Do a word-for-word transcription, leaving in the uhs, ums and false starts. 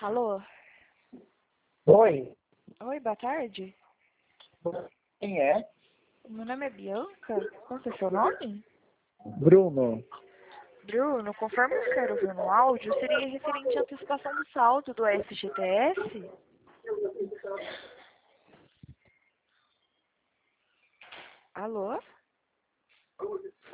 Alô? Oi, Oi, boa tarde. quem é? Meu nome é Bianca. Qual que é seu nome? Bruno. Bruno, conforme eu quero ver no áudio, seria referente à antecipação do saldo do F G T S? Alô?